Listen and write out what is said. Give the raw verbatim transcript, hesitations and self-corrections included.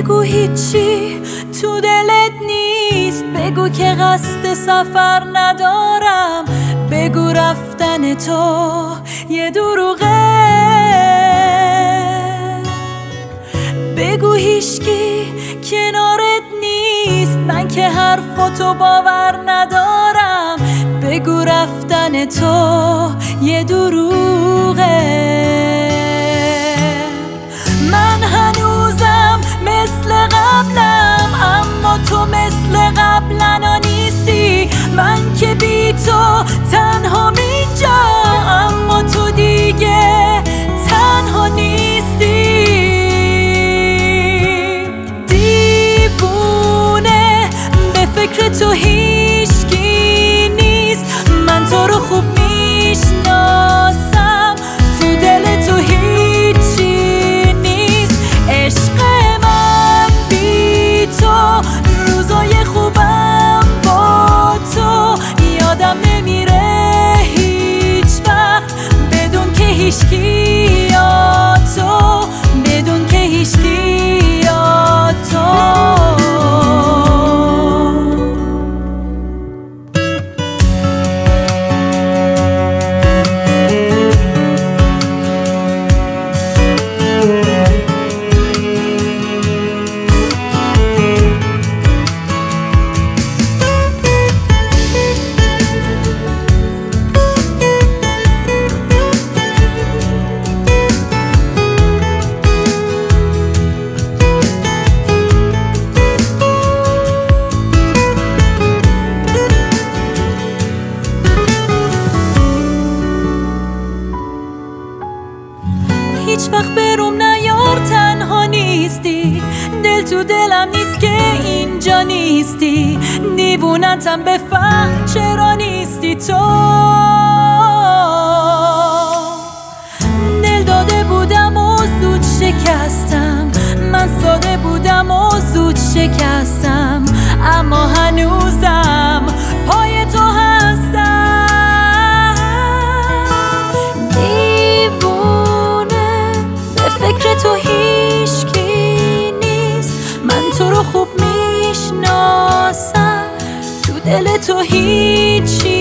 بگو هیچی تو دلت نیست، بگو که قصد سفر ندارم، بگو رفتن تو یه دروغه، بگو هیچکی کنارت نیست، من که حرفاتو باور ندارم، بگو رفتن تو یه دروغه. من هنوزم مثل قبلم، اما تو مثل قبلنا نیستی، من که بی تو تنها اینجا، اما تو دیگه تنها نیستی. دیوونه به فکر تو هیچکی نیست، من تو رو خوب میشناسم، تو دل تو هیچی نیست، عشق من بی تو، روزای خوبم با تو یادم نمیره هیچ وقت، بدون که هیچکی یا تو، بدون که هیچکی یا تو. هیچ وقت بروم نیار تنها نیستی، دل تو دلم نیست که اینجا نیستی، دیوونتم بفهم چرا نیستی تو. دل داده بودم و زود شکستم، من ساده بودم و زود شکستم، اما هنوزم پای تو هستم. فکر تو هیچکی نیست، من تو رو خوب میشناسم، تو دل تو هیچی